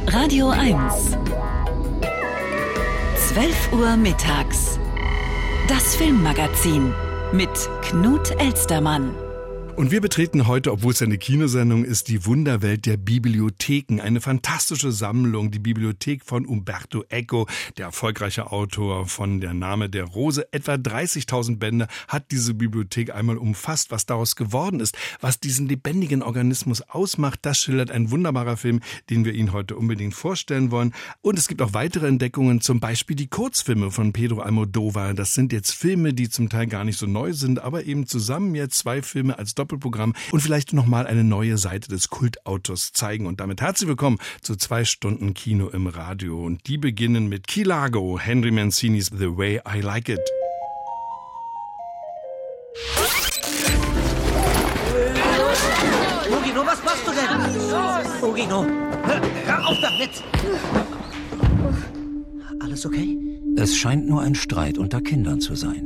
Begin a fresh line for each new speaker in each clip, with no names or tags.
Radio 1. 12 Uhr mittags. Das Filmmagazin mit Knut Elstermann.
Und wir betreten heute, obwohl es eine Kinosendung ist, die Wunderwelt der Bibliotheken. Eine fantastische Sammlung, die Bibliothek von Umberto Eco, der erfolgreiche Autor von Der Name der Rose. Etwa 30.000 Bände hat diese Bibliothek einmal umfasst. Was daraus geworden ist, was diesen lebendigen Organismus ausmacht, das schildert ein wunderbarer Film, den wir Ihnen heute unbedingt vorstellen wollen. Und es gibt auch weitere Entdeckungen, zum Beispiel die Kurzfilme von Pedro Almodóvar. Das sind jetzt Filme, die zum Teil gar nicht so neu sind, aber eben zusammen jetzt 2 Filme als Doppelprogramm und vielleicht nochmal eine neue Seite des Kultautors zeigen. Und damit herzlich willkommen zu 2 Stunden Kino im Radio. Und die beginnen mit Key Largo, Henry Mancinis The Way I Like It.
Ugino, was machst du denn? Ugino, hör auf damit! Alles okay?
Es scheint nur ein Streit unter Kindern zu sein.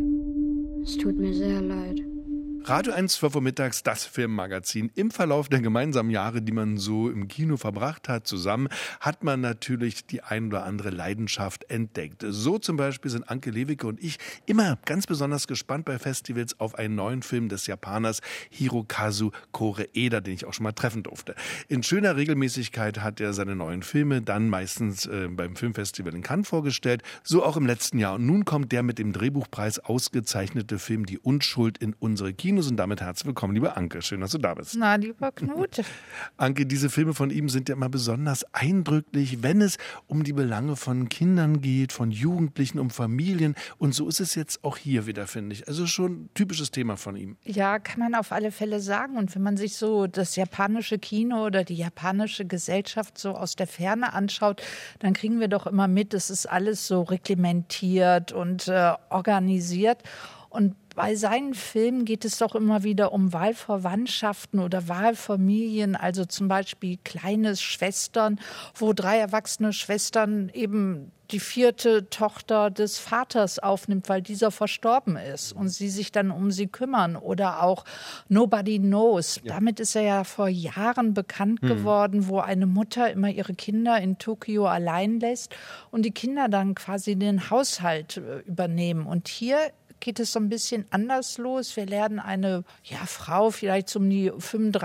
Es tut mir sehr leid.
Radio 1, 12 Uhr mittags, das Filmmagazin. Im Verlauf der gemeinsamen Jahre, die man so im Kino verbracht hat, zusammen, hat man natürlich die ein oder andere Leidenschaft entdeckt. So zum Beispiel sind Anke Lewicke und ich immer ganz besonders gespannt bei Festivals auf einen neuen Film des Japaners Hirokazu Koreeda, den ich auch schon mal treffen durfte. In schöner Regelmäßigkeit hat er seine neuen Filme dann meistens beim Filmfestival in Cannes vorgestellt, so auch im letzten Jahr. Und nun kommt der mit dem Drehbuchpreis ausgezeichnete Film Die Unschuld in unsere Kinos. Und damit herzlich willkommen, liebe Anke. Schön, dass du da bist.
Na, lieber Knut.
Anke, diese Filme von ihm sind ja immer besonders eindrücklich, wenn es um die Belange von Kindern geht, von Jugendlichen, um Familien. Und so ist es jetzt auch hier wieder, finde ich. Also schon ein typisches Thema von ihm.
Ja, kann man auf alle Fälle sagen. Und wenn man sich so das japanische Kino oder die japanische Gesellschaft so aus der Ferne anschaut, dann kriegen wir doch immer mit, es ist alles so reglementiert und organisiert. Und bei seinen Filmen geht es doch immer wieder um Wahlverwandtschaften oder Wahlfamilien, also zum Beispiel kleine Schwestern, wo 3 erwachsene Schwestern eben die 4. Tochter des Vaters aufnimmt, weil dieser verstorben ist und sie sich dann um sie kümmern. Oder auch Nobody Knows. Ja. Damit ist er ja vor Jahren bekannt geworden, wo eine Mutter immer ihre Kinder in Tokio allein lässt und die Kinder dann quasi den Haushalt übernehmen. Und hier geht es so ein bisschen anders los. Wir lernen eine Frau vielleicht so um die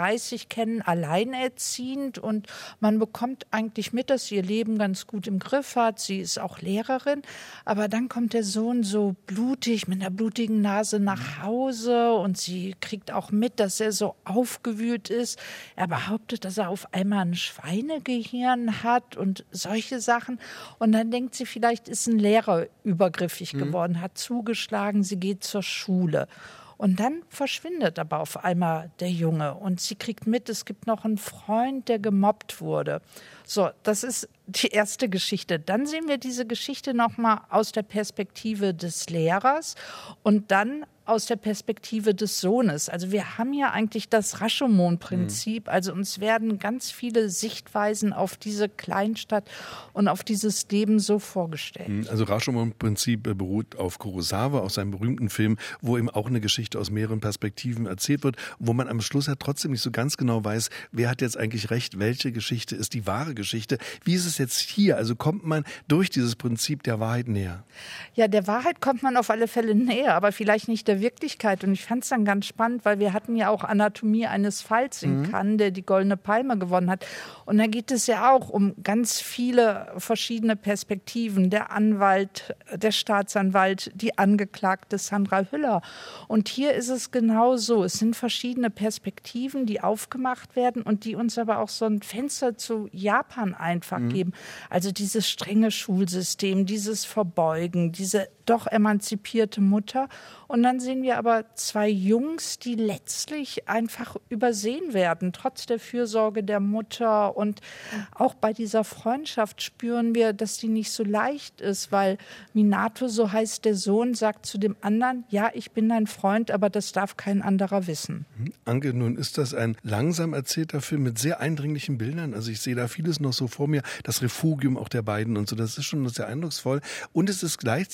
35 kennen, alleinerziehend, und man bekommt eigentlich mit, dass sie ihr Leben ganz gut im Griff hat. Sie ist auch Lehrerin, aber dann kommt der Sohn so blutig mit einer blutigen Nase nach Hause und sie kriegt auch mit, dass er so aufgewühlt ist. Er behauptet, dass er auf einmal ein Schweinegehirn hat und solche Sachen. Und dann denkt sie, vielleicht ist ein Lehrer übergriffig geworden, hat zugeschlagen, sie geht zur Schule. Und dann verschwindet aber auf einmal der Junge und sie kriegt mit, es gibt noch einen Freund, der gemobbt wurde. So, das ist die erste Geschichte. Dann sehen wir diese Geschichte nochmal aus der Perspektive des Lehrers und dann aus der Perspektive des Sohnes. Also wir haben ja eigentlich das Rashomon-Prinzip. Also uns werden ganz viele Sichtweisen auf diese Kleinstadt und auf dieses Leben so vorgestellt.
Also Rashomon-Prinzip beruht auf Kurosawa, auf seinem berühmten Film, wo eben auch eine Geschichte aus mehreren Perspektiven erzählt wird, wo man am Schluss ja trotzdem nicht so ganz genau weiß, wer hat jetzt eigentlich recht, welche Geschichte ist die wahre Geschichte. Wie ist es jetzt hier? Also kommt man durch dieses Prinzip der Wahrheit näher?
Ja, der Wahrheit kommt man auf alle Fälle näher, aber vielleicht nicht der Wirklichkeit. Und ich fand es dann ganz spannend, weil wir hatten ja auch Anatomie eines Falls in Cannes, der die Goldene Palme gewonnen hat. Und da geht es ja auch um ganz viele verschiedene Perspektiven. Der Anwalt, der Staatsanwalt, die Angeklagte Sandra Hüller. Und hier ist es genau so. Es sind verschiedene Perspektiven, die aufgemacht werden und die uns aber auch so ein Fenster zu Japan einfach geben. Also dieses strenge Schulsystem, dieses Verbeugen, diese doch emanzipierte Mutter. Und dann sehen wir aber 2 Jungs, die letztlich einfach übersehen werden, trotz der Fürsorge der Mutter. Und auch bei dieser Freundschaft spüren wir, dass die nicht so leicht ist, weil Minato, so heißt der Sohn, sagt zu dem anderen, ja, ich bin dein Freund, aber das darf kein anderer wissen.
Anke, nun ist das ein langsam erzählter Film mit sehr eindringlichen Bildern. Also ich sehe da vieles noch so vor mir, das Refugium auch der beiden und so, das ist schon sehr eindrucksvoll. Und es ist gleichzeitig,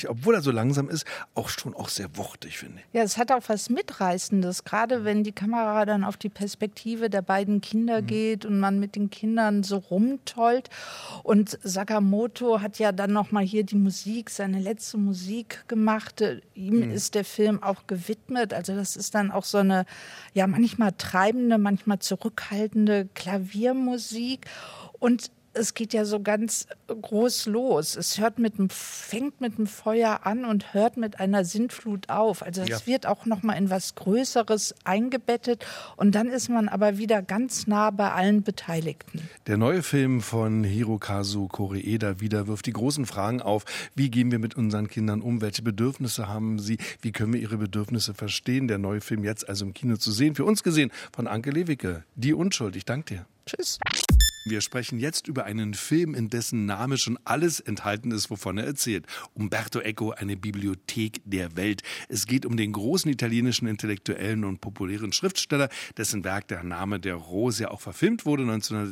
eigentlich, obwohl er so langsam ist, auch sehr wuchtig, finde ich.
Ja, es hat auch was Mitreißendes, gerade wenn die Kamera dann auf die Perspektive der beiden Kinder geht und man mit den Kindern so rumtollt. Und Sakamoto hat ja dann nochmal hier die Musik, seine letzte Musik gemacht. Ihm ist der Film auch gewidmet. Also das ist dann auch so eine, ja, manchmal treibende, manchmal zurückhaltende Klaviermusik. Und es geht ja so ganz groß los. Es fängt mit dem Feuer an und hört mit einer Sintflut auf. Also es wird auch noch mal in was Größeres eingebettet. Und dann ist man aber wieder ganz nah bei allen Beteiligten.
Der neue Film von Hirokazu Koreeda wirft die großen Fragen auf. Wie gehen wir mit unseren Kindern um? Welche Bedürfnisse haben sie? Wie können wir ihre Bedürfnisse verstehen? Der neue Film jetzt also im Kino zu sehen. Für uns gesehen von Anke Lewicke. Die Unschuld. Ich danke dir.
Tschüss.
Wir sprechen jetzt über einen Film, in dessen Name schon alles enthalten ist, wovon er erzählt. Umberto Eco, eine Bibliothek der Welt. Es geht um den großen italienischen Intellektuellen und populären Schriftsteller, dessen Werk Der Name der Rose ja auch verfilmt wurde.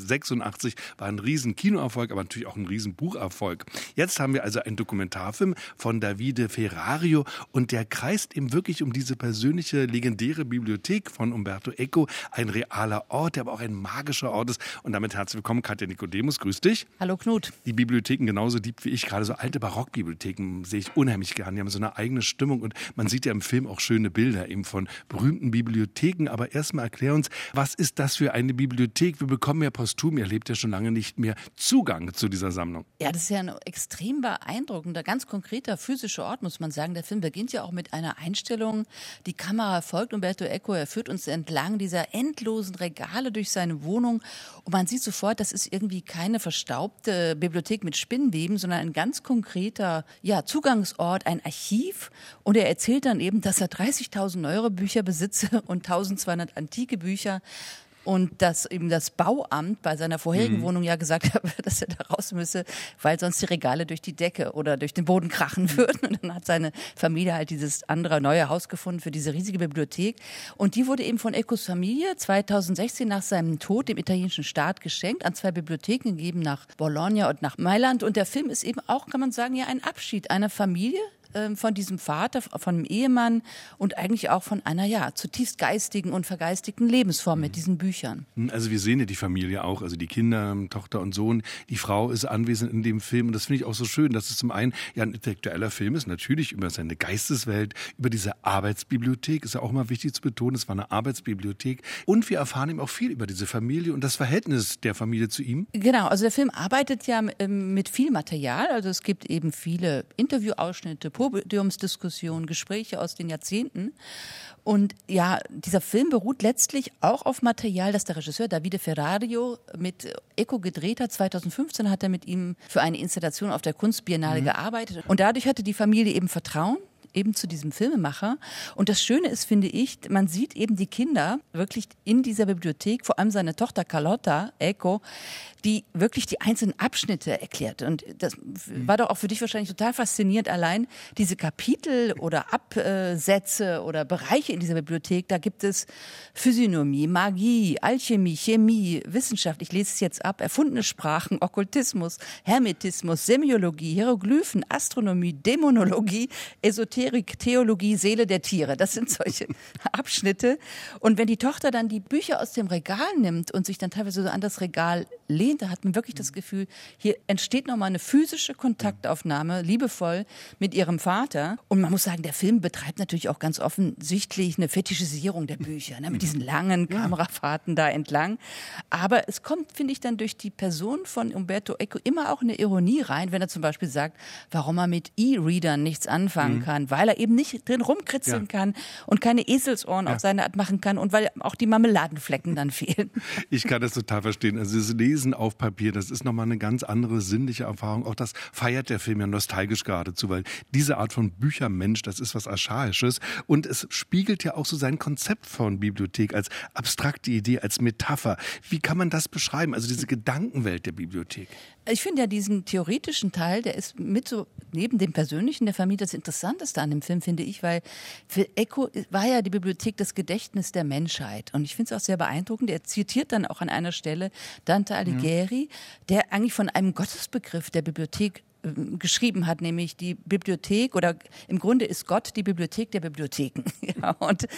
1986 war ein riesen Kinoerfolg, aber natürlich auch ein riesen Bucherfolg. Jetzt haben wir also einen Dokumentarfilm von Davide Ferrario und der kreist eben wirklich um diese persönliche, legendäre Bibliothek von Umberto Eco. Ein realer Ort, der aber auch ein magischer Ort ist. Und damit herzlich willkommen, Katja Nikodemus, grüß dich.
Hallo Knut.
Die Bibliotheken genauso lieb wie ich, gerade so alte Barockbibliotheken sehe ich unheimlich gern. Die haben so eine eigene Stimmung und man sieht ja im Film auch schöne Bilder eben von berühmten Bibliotheken. Aber erstmal erklär uns, was ist das für eine Bibliothek? Wir bekommen ja posthum, ihr lebt ja schon lange nicht mehr, Zugang zu dieser Sammlung.
Ja, das ist ja ein extrem beeindruckender, ganz konkreter physischer Ort, muss man sagen. Der Film beginnt ja auch mit einer Einstellung. Die Kamera folgt Umberto Eco, er führt uns entlang dieser endlosen Regale durch seine Wohnung und man sieht sofort, das ist irgendwie keine verstaubte Bibliothek mit Spinnweben, sondern ein ganz konkreter Zugangsort, ein Archiv. Und er erzählt dann eben, dass er 30.000 neuere Bücher besitze und 1.200 antike Bücher. Und dass eben das Bauamt bei seiner vorherigen Wohnung ja gesagt hat, dass er da raus müsse, weil sonst die Regale durch die Decke oder durch den Boden krachen würden. Und dann hat seine Familie halt dieses andere neue Haus gefunden für diese riesige Bibliothek. Und die wurde eben von Ecos Familie 2016 nach seinem Tod dem italienischen Staat geschenkt, an 2 Bibliotheken gegeben, nach Bologna und nach Mailand. Und der Film ist eben auch, kann man sagen, ja ein Abschied einer Familie, von diesem Vater, von einem Ehemann und eigentlich auch von einer zutiefst geistigen und vergeistigten Lebensform mit diesen Büchern.
Also wir sehen ja die Familie auch, also die Kinder, Tochter und Sohn. Die Frau ist anwesend in dem Film und das finde ich auch so schön, dass es zum einen ja ein intellektueller Film ist, natürlich über seine Geisteswelt, über diese Arbeitsbibliothek, ist ja auch mal wichtig zu betonen, es war eine Arbeitsbibliothek und wir erfahren eben auch viel über diese Familie und das Verhältnis der Familie zu ihm.
Genau, also der Film arbeitet ja mit viel Material, also es gibt eben viele Interviewausschnitte, Podiumsdiskussionen, Gespräche aus den Jahrzehnten. Und ja, dieser Film beruht letztlich auch auf Material, das der Regisseur Davide Ferrario mit Eco gedreht hat. 2015 hat er mit ihm für eine Installation auf der Kunstbiennale gearbeitet. Und dadurch hatte die Familie eben Vertrauen eben zu diesem Filmemacher. Und das Schöne ist, finde ich, man sieht eben die Kinder wirklich in dieser Bibliothek, vor allem seine Tochter Carlotta Eco, die wirklich die einzelnen Abschnitte erklärt. Und das war doch auch für dich wahrscheinlich total faszinierend, allein diese Kapitel oder Absätze oder Bereiche in dieser Bibliothek. Da gibt es Physiognomie, Magie, Alchemie, Chemie, Wissenschaft, ich lese es jetzt ab, erfundene Sprachen, Okkultismus, Hermetismus, Semiologie, Hieroglyphen, Astronomie, Dämonologie, Esoterik, Theologie, Seele der Tiere. Das sind solche Abschnitte. Und wenn die Tochter dann die Bücher aus dem Regal nimmt und sich dann teilweise so an das Regal lehnt, da hat man wirklich das Gefühl, hier entsteht nochmal eine physische Kontaktaufnahme, liebevoll mit ihrem Vater. Und man muss sagen, der Film betreibt natürlich auch ganz offensichtlich eine Fetischisierung der Bücher, ne, mit diesen langen Kamerafahrten da entlang. Aber es kommt, finde ich, dann durch die Person von Umberto Eco immer auch eine Ironie rein, wenn er zum Beispiel sagt, warum er mit E-Readern nichts anfangen kann, weil er eben nicht drin rumkritzeln kann und keine Eselsohren auf seine Art machen kann und weil auch die Marmeladenflecken dann fehlen.
Ich kann das total verstehen. Also das Lesen auf Papier, das ist nochmal eine ganz andere sinnliche Erfahrung. Auch das feiert der Film ja nostalgisch geradezu, weil diese Art von Büchermensch, das ist was Archaisches. Und es spiegelt ja auch so sein Konzept von Bibliothek als abstrakte Idee, als Metapher. Wie kann man das beschreiben? Also diese Gedankenwelt der Bibliothek.
Ich finde ja diesen theoretischen Teil, der ist mit so neben dem Persönlichen der Familie das Interessanteste an dem Film, finde ich, weil für Eco war ja die Bibliothek das Gedächtnis der Menschheit. Und ich finde es auch sehr beeindruckend. Er zitiert dann auch an einer Stelle Dante Alighieri, der eigentlich von einem Gottesbegriff der Bibliothek geschrieben hat, nämlich die Bibliothek, oder im Grunde ist Gott die Bibliothek der Bibliotheken. Ja,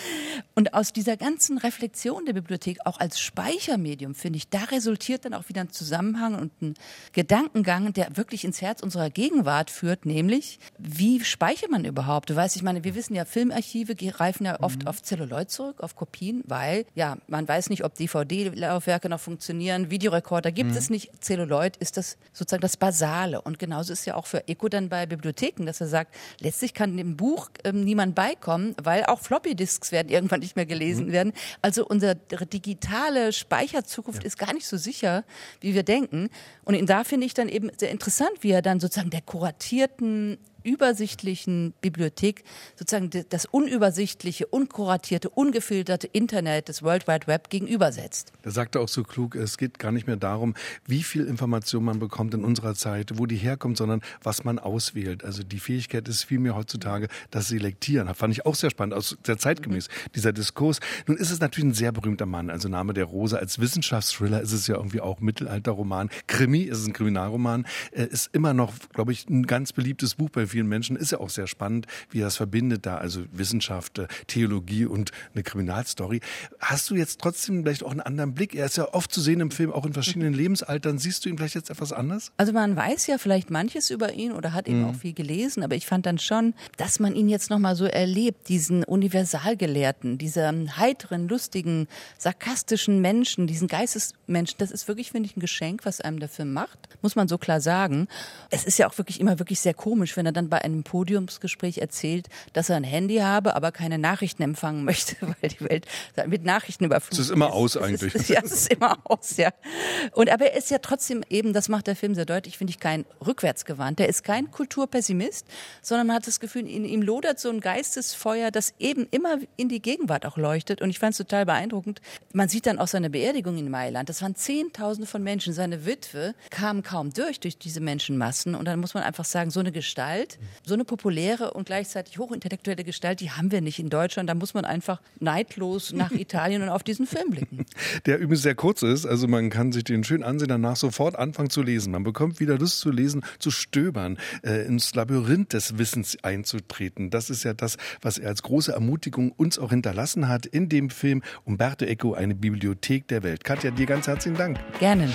und aus dieser ganzen Reflexion der Bibliothek, auch als Speichermedium, finde ich, da resultiert dann auch wieder ein Zusammenhang und ein Gedankengang, der wirklich ins Herz unserer Gegenwart führt, nämlich, wie speichert man überhaupt? Du weißt, ich meine, wir wissen ja, Filmarchive greifen ja oft auf Celluloid zurück, auf Kopien, weil, ja, man weiß nicht, ob DVD-Laufwerke noch funktionieren, Videorekorder gibt es nicht. Celluloid ist das sozusagen das Basale. Und genauso ist ja auch für Eco dann bei Bibliotheken, dass er sagt, letztlich kann dem Buch niemand beikommen, weil auch Floppy-Disks werden irgendwann nicht mehr gelesen werden. Also unsere digitale Speicherzukunft ist gar nicht so sicher, wie wir denken. Und da finde ich dann eben sehr interessant, wie er dann sozusagen der kuratierten, übersichtlichen Bibliothek sozusagen das unübersichtliche, unkuratierte, ungefilterte Internet des World Wide Web gegenübersetzt.
Er sagte auch so klug, es geht gar nicht mehr darum, wie viel Information man bekommt in unserer Zeit, wo die herkommt, sondern was man auswählt. Also die Fähigkeit ist vielmehr heutzutage das Selektieren. Das fand ich auch sehr spannend, auch sehr zeitgemäß, dieser Diskurs. Nun ist es natürlich ein sehr berühmter Mann, also Name der Rose. Als Wissenschaftsthriller ist es ja irgendwie auch Mittelalterroman. Krimi ist es ein Kriminalroman, ist immer noch, glaube ich, ein ganz beliebtes Buch bei vielen Menschen, ist ja auch sehr spannend, wie er das verbindet da, also Wissenschaft, Theologie und eine Kriminalstory. Hast du jetzt trotzdem vielleicht auch einen anderen Blick? Er ist ja oft zu sehen im Film, auch in verschiedenen Lebensaltern. Siehst du ihn vielleicht jetzt etwas anders?
Also man weiß ja vielleicht manches über ihn oder hat eben auch viel gelesen, aber ich fand dann schon, dass man ihn jetzt nochmal so erlebt, diesen Universalgelehrten, diesen heiteren, lustigen, sarkastischen Menschen, diesen Geistesmenschen. Das ist wirklich, finde ich, ein Geschenk, was einem der Film macht, muss man so klar sagen. Es ist ja auch wirklich immer wirklich sehr komisch, wenn er dann bei einem Podiumsgespräch erzählt, dass er ein Handy habe, aber keine Nachrichten empfangen möchte, weil die Welt mit Nachrichten überflutet ist.
Es ist immer aus eigentlich.
Ja, es ist immer aus, ja. Aber er ist ja trotzdem eben, das macht der Film sehr deutlich, finde ich, kein rückwärtsgewandt. Er ist kein Kulturpessimist, sondern man hat das Gefühl, in ihm lodert so ein Geistesfeuer, das eben immer in die Gegenwart auch leuchtet. Und ich fand es total beeindruckend. Man sieht dann auch seine Beerdigung in Mailand. Das waren Zehntausende von Menschen. Seine Witwe kam kaum durch diese Menschenmassen. Und dann muss man einfach sagen, so eine Gestalt, so eine populäre und gleichzeitig hochintellektuelle Gestalt, die haben wir nicht in Deutschland. Da muss man einfach neidlos nach Italien und auf diesen Film blicken.
Der übrigens sehr kurz ist, also man kann sich den schön ansehen, danach sofort anfangen zu lesen. Man bekommt wieder Lust zu lesen, zu stöbern, ins Labyrinth des Wissens einzutreten. Das ist ja das, was er als große Ermutigung uns auch hinterlassen hat in dem Film Umberto Eco, eine Bibliothek der Welt. Katja, dir ganz herzlichen Dank.
Gerne.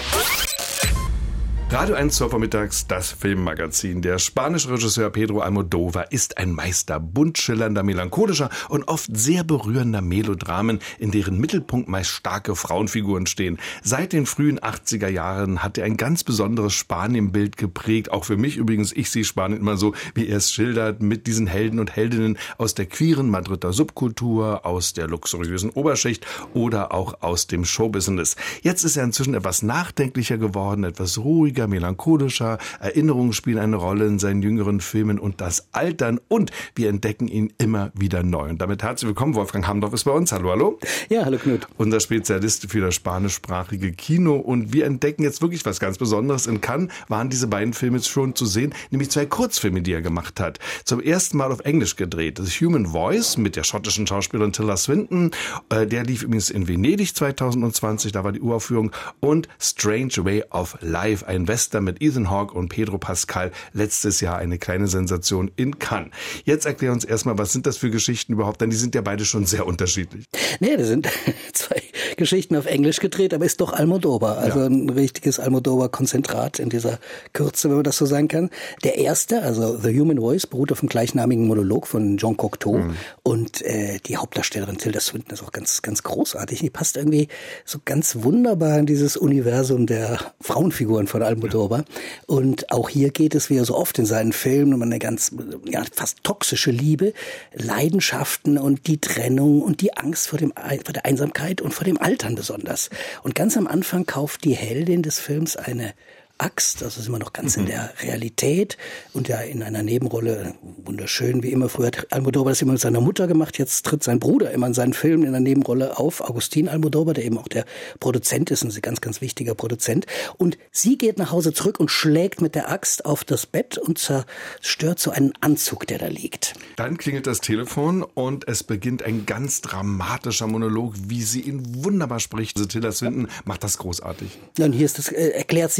Radio 1 vormittags, das Filmmagazin. Der spanische Regisseur Pedro Almodóvar ist ein Meister bunt schillernder, melancholischer und oft sehr berührender Melodramen, in deren Mittelpunkt meist starke Frauenfiguren stehen. Seit den frühen 80er Jahren hat er ein ganz besonderes Spanien-Bild geprägt. Auch für mich übrigens, ich sehe Spanien immer so, wie er es schildert, mit diesen Helden und Heldinnen aus der queeren Madrider Subkultur, aus der luxuriösen Oberschicht oder auch aus dem Showbusiness. Jetzt ist er inzwischen etwas nachdenklicher geworden, etwas ruhiger, melancholischer. Erinnerungen spielen eine Rolle in seinen jüngeren Filmen und das Altern, und wir entdecken ihn immer wieder neu. Und damit herzlich willkommen, Wolfgang Hamdorf ist bei uns. Hallo, hallo.
Ja, hallo Knut.
Unser Spezialist für das spanischsprachige Kino, und wir entdecken jetzt wirklich was ganz Besonderes. In Cannes waren diese beiden Filme schon zu sehen, nämlich 2 Kurzfilme, die er gemacht hat. Zum ersten Mal auf Englisch gedreht. Das ist Human Voice mit der schottischen Schauspielerin Tilda Swinton. Der lief übrigens in Venedig 2020, da war die Uraufführung. Und Strange Way of Life, ein Western mit Ethan Hawke und Pedro Pascal, letztes Jahr eine kleine Sensation in Cannes. Jetzt erklär uns erstmal, was sind das für Geschichten überhaupt, denn die sind ja beide schon sehr unterschiedlich.
Nee, das sind 2 Geschichten auf Englisch gedreht, aber ist doch Almodóvar, also ein richtiges Almodóvar-Konzentrat in dieser Kürze, wenn man das so sagen kann. Der erste, also The Human Voice, beruht auf einem gleichnamigen Monolog von Jean Cocteau, und die Hauptdarstellerin Tilda Swinton ist auch ganz, ganz großartig. Die passt irgendwie so ganz wunderbar in dieses Universum der Frauenfiguren von Almodóvar. Und auch hier geht es, wie so oft in seinen Filmen, um eine ganz, fast toxische Liebe, Leidenschaften und die Trennung und die Angst vor der Einsamkeit und vor dem Altern besonders. Und ganz am Anfang kauft die Heldin des Films eine Axt, also sind wir noch ganz in der Realität und ja in einer Nebenrolle, wunderschön wie immer. Früher hat Almodóvar das immer mit seiner Mutter gemacht, jetzt tritt sein Bruder immer in seinen Filmen in einer Nebenrolle auf, Agustín Almodóvar, der eben auch der Produzent ist, ein ganz, ganz wichtiger Produzent. Und sie geht nach Hause zurück und schlägt mit der Axt auf das Bett und zerstört so einen Anzug, der da liegt.
Dann klingelt das Telefon und es beginnt ein ganz dramatischer Monolog, wie sie ihn wunderbar spricht. Also Tilda Swinton macht das großartig.
Ja, und hier erklärt sich der Monolog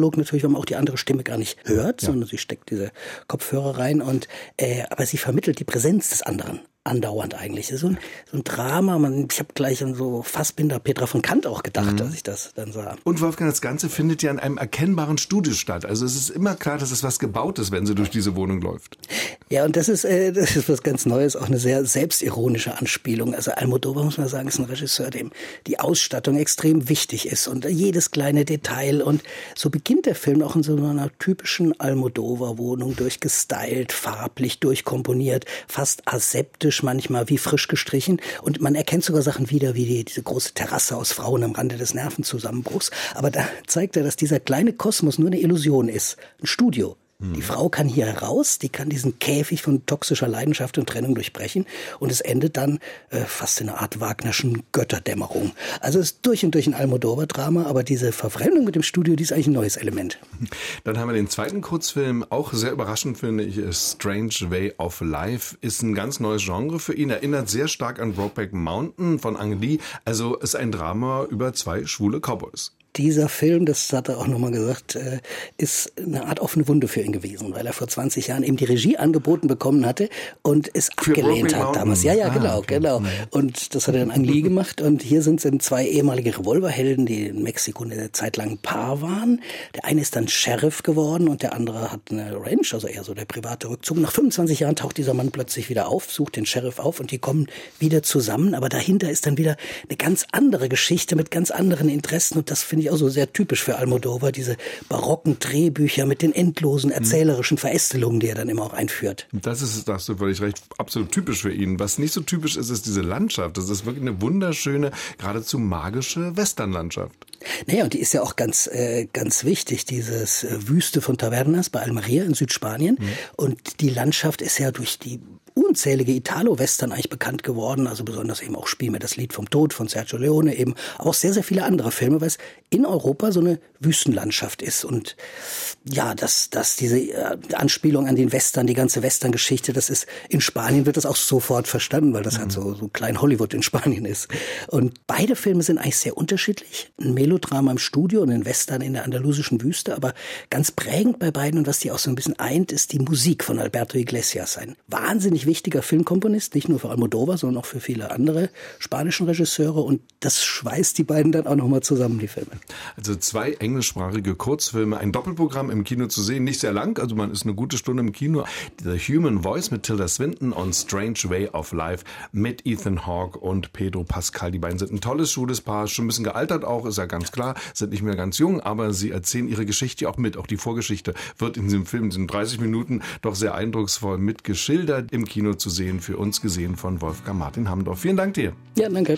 Dialog natürlich, weil man auch die andere Stimme gar nicht hört, sondern sie steckt diese Kopfhörer rein aber sie vermittelt die Präsenz des anderen. Andauernd eigentlich. So ein Drama. Ich habe gleich an so Fassbinder, Petra von Kant auch gedacht, als ich das dann sah.
Und Wolfgang, das Ganze findet ja in einem erkennbaren Studio statt. Also es ist immer klar, dass es was Gebautes, wenn sie durch diese Wohnung läuft.
Ja, und das ist was ganz Neues, auch eine sehr selbstironische Anspielung. Also Almodóvar, muss man sagen, ist ein Regisseur, dem die Ausstattung extrem wichtig ist und jedes kleine Detail. Und so beginnt der Film auch in so einer typischen Almodóvar-Wohnung, durchgestylt, farblich durchkomponiert, fast aseptisch, manchmal wie frisch gestrichen, und man erkennt sogar Sachen wieder, wie diese große Terrasse aus Frauen am Rande des Nervenzusammenbruchs. Aber da zeigt er, dass dieser kleine Kosmos nur eine Illusion ist, ein Studio. Die Frau kann hier heraus, die kann diesen Käfig von toxischer Leidenschaft und Trennung durchbrechen, und es endet dann fast in einer Art Wagnerschen Götterdämmerung. Also es ist durch und durch ein Almodóvar-Drama, aber diese Verfremdung mit dem Studio, die ist eigentlich ein neues Element.
Dann haben wir den zweiten Kurzfilm, auch sehr überraschend finde ich, Strange Way of Life, ist ein ganz neues Genre für ihn, erinnert sehr stark an Brokeback Mountain von Ang Lee, also ist ein Drama über 2 schwule Cowboys.
Dieser Film, das hat er auch nochmal gesagt, ist eine Art offene Wunde für ihn gewesen, weil er vor 20 Jahren eben die Regie angeboten bekommen hatte und es abgelehnt hat damals. Ja, genau. Und das hat er dann Ang Lee gemacht, und hier sind es 2 ehemalige Revolverhelden, die in Mexiko eine Zeit lang ein Paar waren. Der eine ist dann Sheriff geworden und der andere hat eine Ranch, also eher so der private Rückzug. Nach 25 Jahren taucht dieser Mann plötzlich wieder auf, sucht den Sheriff auf, und die kommen wieder zusammen. Aber dahinter ist dann wieder eine ganz andere Geschichte mit ganz anderen Interessen, und das finde ich auch so sehr typisch für Almodóvar, diese barocken Drehbücher mit den endlosen erzählerischen Verästelungen, die er dann immer auch einführt.
Das ist, da hast du völlig recht, absolut typisch für ihn. Was nicht so typisch ist, ist diese Landschaft. Das ist wirklich eine wunderschöne, geradezu magische Westernlandschaft.
Naja, und die ist ja auch ganz wichtig, dieses Wüste von Tabernas bei Almería in Südspanien. Und die Landschaft ist ja durch die unzählige Italo-Western eigentlich bekannt geworden, also besonders eben auch Spiel mir das Lied vom Tod von Sergio Leone eben, aber auch sehr, sehr viele andere Filme, weil es in Europa so eine Wüstenlandschaft ist. Und ja, dass diese Anspielung an den Western, die ganze Western-Geschichte, das ist, in Spanien wird das auch sofort verstanden, weil das halt so klein Hollywood in Spanien ist. Und beide Filme sind eigentlich sehr unterschiedlich. Ein Melodrama im Studio und ein Western in der andalusischen Wüste, aber ganz prägend bei beiden, und was die auch so ein bisschen eint, ist die Musik von Alberto Iglesias. Ein wahnsinnig wichtiger Filmkomponist, nicht nur für Almodóvar, sondern auch für viele andere spanischen Regisseure, und das schweißt die beiden dann auch nochmal zusammen, die Filme.
Also 2 englischsprachige Kurzfilme, ein Doppelprogramm im Kino zu sehen, nicht sehr lang, also man ist eine gute Stunde im Kino. The Human Voice mit Tilda Swinton und Strange Way of Life mit Ethan Hawke und Pedro Pascal. Die beiden sind ein tolles, schwules Paar, schon ein bisschen gealtert auch, ist ja ganz klar, sind nicht mehr ganz jung, aber sie erzählen ihre Geschichte auch mit. Auch die Vorgeschichte wird in diesem Film, in diesen 30 Minuten, doch sehr eindrucksvoll mitgeschildert. Im Kino zu sehen, für uns gesehen von Wolfgang Martin Hamdorf. Vielen Dank dir.
Ja, danke.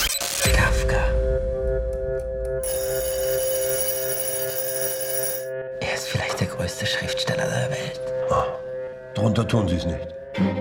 Kafka. Er ist vielleicht der größte Schriftsteller der Welt.
Oh, drunter tun sie es nicht.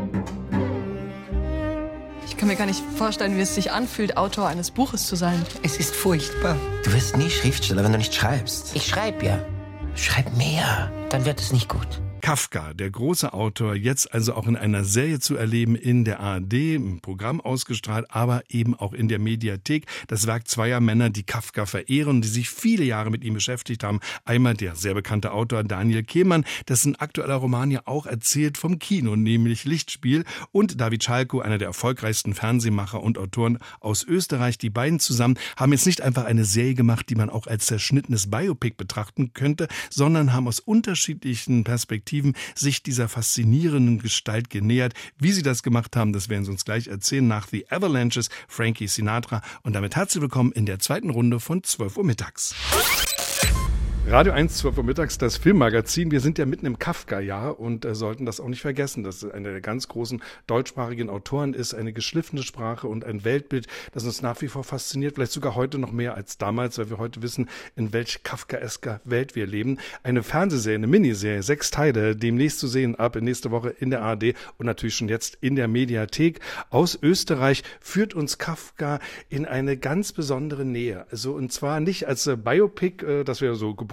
Ich kann mir gar nicht vorstellen, wie es sich anfühlt, Autor eines Buches zu sein.
Es ist furchtbar. Du wirst nie Schriftsteller, wenn du nicht schreibst. Ich schreibe ja. Schreib mehr, dann wird es nicht gut.
Kafka, der große Autor, jetzt also auch in einer Serie zu erleben, in der ARD, im Programm ausgestrahlt, aber eben auch in der Mediathek. Das Werk 2 Männer, die Kafka verehren, die sich viele Jahre mit ihm beschäftigt haben. Einmal der sehr bekannte Autor Daniel Kehlmann, dessen aktueller Roman ja auch erzählt vom Kino, nämlich Lichtspiel, und David Schalko, einer der erfolgreichsten Fernsehmacher und Autoren aus Österreich. Die beiden zusammen haben jetzt nicht einfach eine Serie gemacht, die man auch als zerschnittenes Biopic betrachten könnte, sondern haben aus unterschiedlichen Perspektiven sich dieser faszinierenden Gestalt genähert. Wie sie das gemacht haben, das werden sie uns gleich erzählen nach The Avalanches, Frankie Sinatra. Und damit herzlich willkommen in der zweiten Runde von 12 Uhr mittags. Radio 1, 12 Uhr mittags, das Filmmagazin. Wir sind ja mitten im Kafka-Jahr und sollten das auch nicht vergessen, dass einer der ganz großen deutschsprachigen Autoren ist, eine geschliffene Sprache und ein Weltbild, das uns nach wie vor fasziniert, vielleicht sogar heute noch mehr als damals, weil wir heute wissen, in welch kafkaesker Welt wir leben. Eine Fernsehserie, eine Miniserie, 6 Teile, demnächst zu sehen, ab nächste Woche in der ARD und natürlich schon jetzt in der Mediathek. Aus Österreich führt uns Kafka in eine ganz besondere Nähe. Also, und zwar nicht als Biopic, das wir so geboten